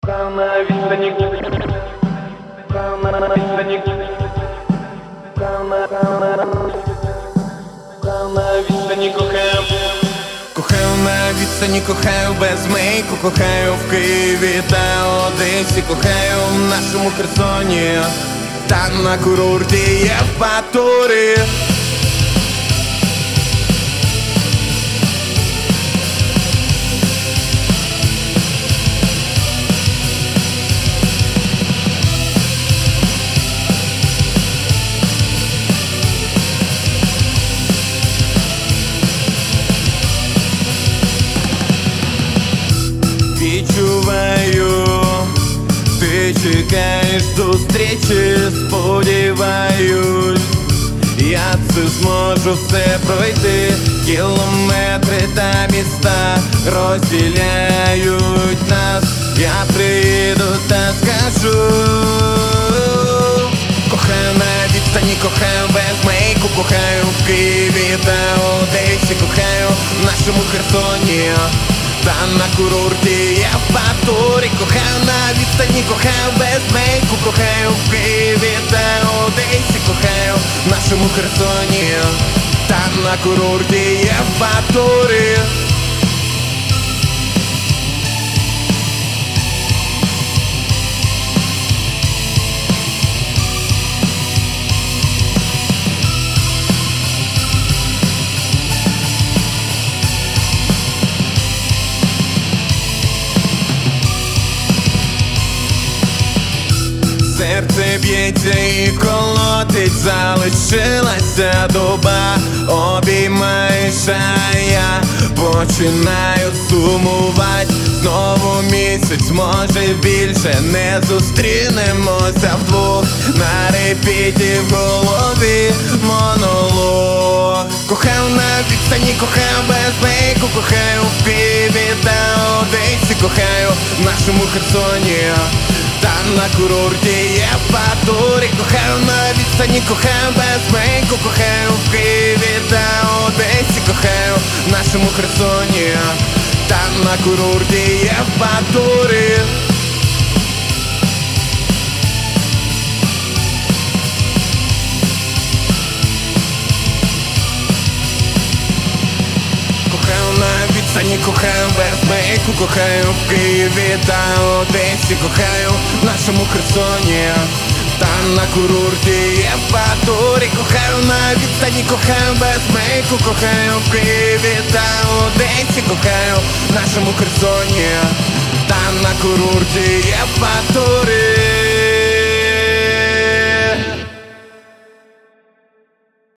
На відстані, на відстані, на відстані кохаю. Кохаю на відстані, кохаю без мейку, кохаю в Києві та Одесі, кохаю в нашому Херсоні та на курорті Євпаторії. Відчуваю, ти чекаєш зустрічі, сподіваюсь, я це зможу все пройти. Кілометри та міста розділяють нас. Я приїду та скажу: кохаю на відстані, кохаю без мейку, кохаю в Києві та Одесі, кохаю в нашому Херсоні та на курорті Євпаторії. Кохаю на відстані, кохаю без мейку, кохаю в Києві та Одесі, кохаю в нашому Херсоні та на курорті Євпаторії. Серце б'ється і колотить, залишилася доба, обіймаєш, а я починаю сумувати. Знову місяць, може більше, не зустрінемося вдвох. На репіті в голові монолог. Кохаю на відстані, кохаю без мейку, кохаю в Києві та Одесі, кохаю в нашому Херсоні та на курорті Євпаторії. Кохаю на відстані, кохаю без мейку, кохаю в Києві та Одесі, кохаю в нашому Херсоні та на курорті Євпаторії. Кохаю без мейку, кохаю в Києві та Одесі, кохаю в нашому Херсоні та на курорті Євпаторії. Кохаю на відстані, кохаю без мейку, кохаю в Києві та Одесі, кохаю в нашому Херсоні та на курорті Євпаторії.